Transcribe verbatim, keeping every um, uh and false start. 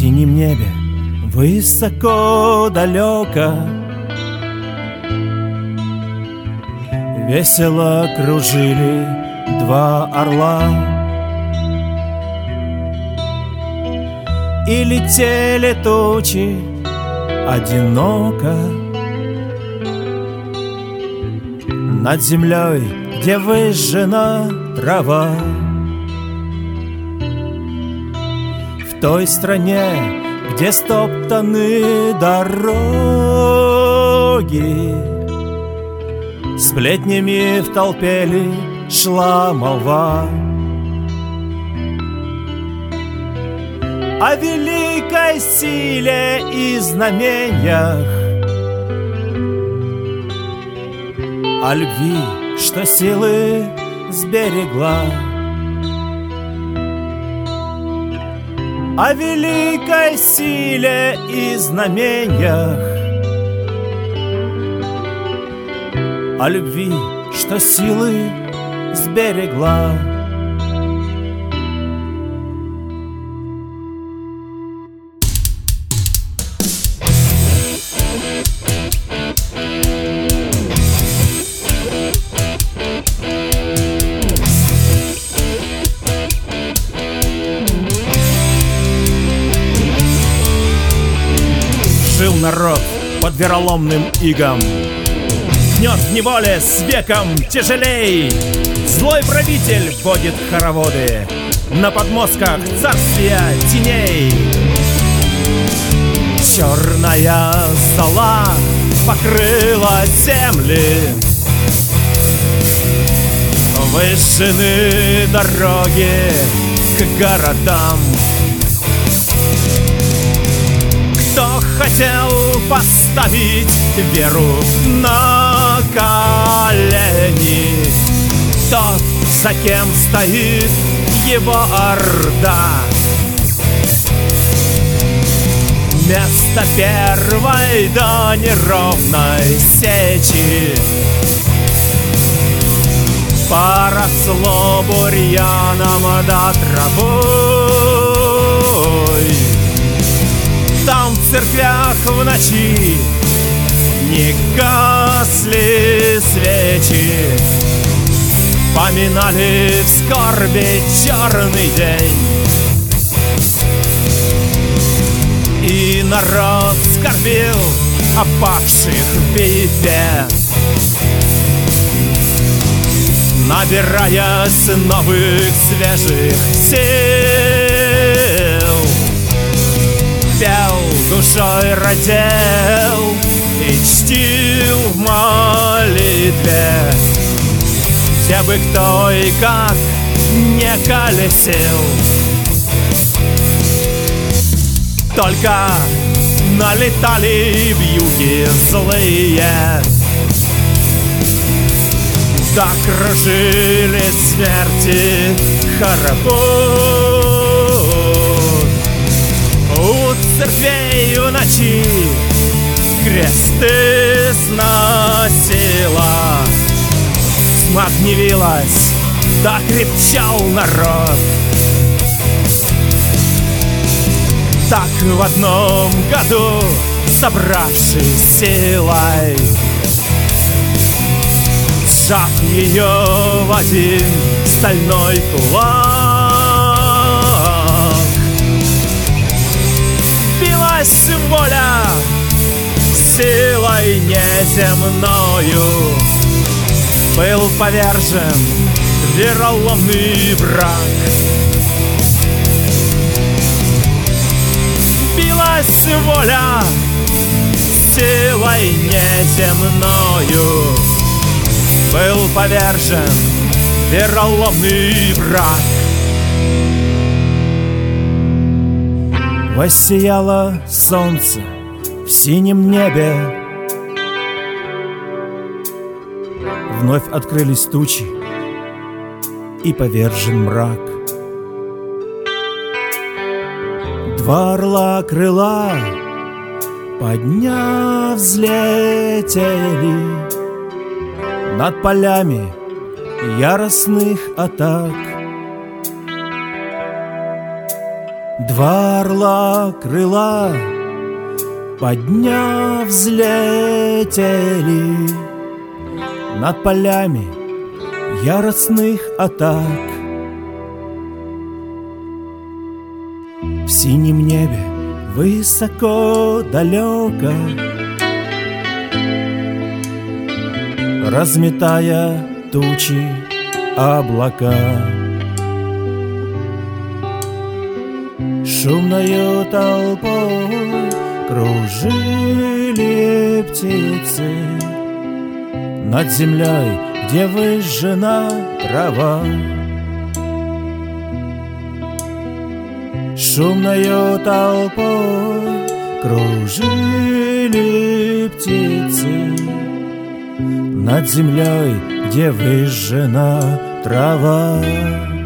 синем небе, высоко далеко, весело кружили два орла и летели тучи одиноко над землей, где выжжена трава. В той стране, где стоптаны дороги, сплетнями в толпе ли шла молва о великой силе и знамениях, о любви, что силы сберегла, о великой силе и знамениях, о любви, что силы сберегла. Жил народ под вероломным игом, гнет в неволе с веком тяжелей. Злой правитель водит хороводы на подмостках царствия теней. Черная зола покрыла земли, выжжены дороги к городам. Кто хотел поставить веру на колени, тот, за кем стоит его орда. Место первой до неровной сечи поросло бурьяном да травой. Там в церквях в ночи не гасли свечи, поминали в скорби черный день. И народ скорбил о павших в битве, набираясь новых свежих сил. Пел душой, родил и чтил в молитве, где бы кто и как не колесил. Только налетали вьюги злые, да кружили смерти хоровод. У церквей в ночи кресты сносила, тьма гневилась, да крепчал народ. Так в одном году, собравшись силой, сжав ее в один стальной кулак, билась воля силой неземною. Был повержен вероломный враг. Билась воля силой неземною. Был повержен вероломный враг. Воссияло солнце в синем небе, вновь открылись тучи и повержен мрак. Два орла крыла подняв взлетели над полями яростных атак. Два орла крыла подняв взлетели над полями яростных атак. В синем небе высоко далеко, разметая тучи облака, шумною толпой кружили птицы над землей, где выжжена трава. Шумною толпой кружили птицы над землей, где выжжена трава.